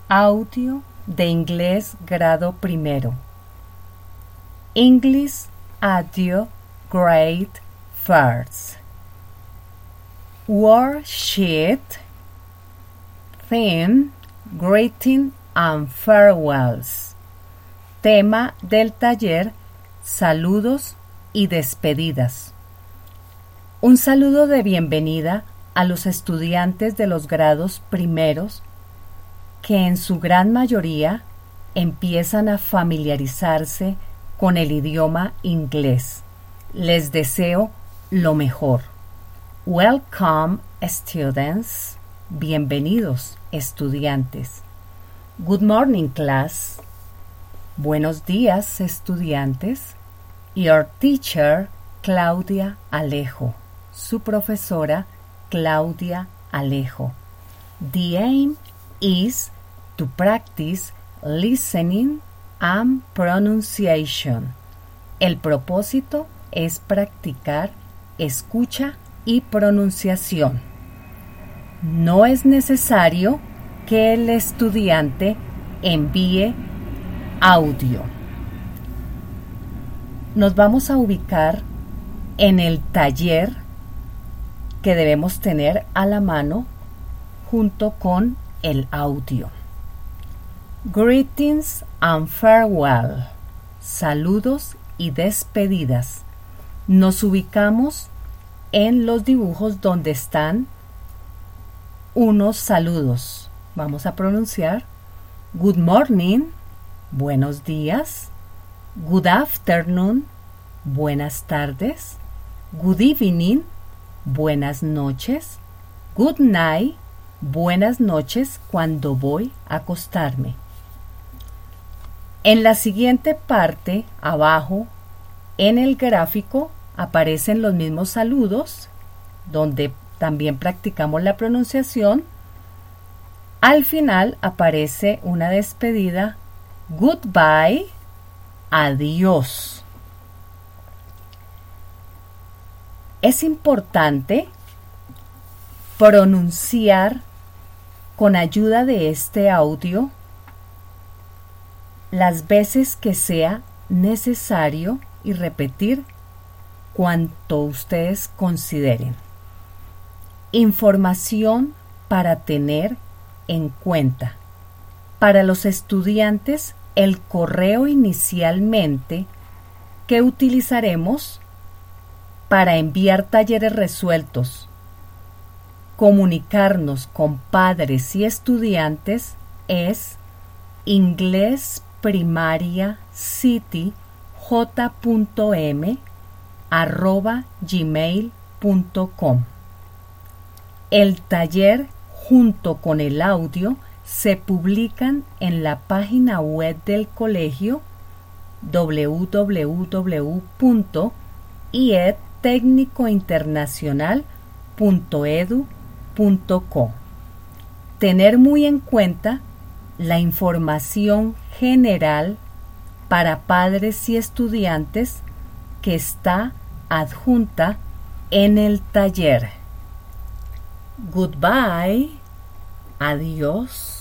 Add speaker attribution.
Speaker 1: Audio de inglés grado primero. English Audio Grade First. Worksheet. Theme: Greeting and Farewells. Tema del taller: saludos y despedidas. Un saludo de bienvenida a los estudiantes de los grados primeros que en su gran mayoría empiezan a familiarizarse con el idioma inglés. Les deseo lo mejor. Welcome, students. Bienvenidos, estudiantes. Good morning, class. Buenos días, estudiantes. Your teacher, Claudia Alejo. Su profesora, Claudia Alejo. The aim is to practice listening and pronunciation. El propósito es practicar escucha y pronunciación. No es necesario que el estudiante envíe audio. Nos vamos a ubicar en el taller que debemos tener a la mano junto con el audio. Greetings and farewell. Saludos y despedidas. Nos ubicamos en los dibujos donde están unos saludos. Vamos a pronunciar good morning, buenos días, good afternoon, buenas tardes, good evening, buenas noches, good night, buenas noches cuando voy a acostarme. En la siguiente parte, abajo, en el gráfico, aparecen los mismos saludos, donde también practicamos la pronunciación. Al final aparece una despedida, goodbye, adiós. Es importante pronunciar con ayuda de este audio las veces que sea necesario y repetir cuanto ustedes consideren. Información para tener en cuenta. Para los estudiantes, el correo inicialmente que utilizaremos para enviar talleres resueltos, comunicarnos con padres y estudiantes es inglesprimariacityj.m@gmail.com. El taller junto con el audio se publican en la página web del colegio www.iedtecnicointernacional.edu.co. Tener muy en cuenta la información general para padres y estudiantes que está adjunta en el taller. Goodbye. Adiós.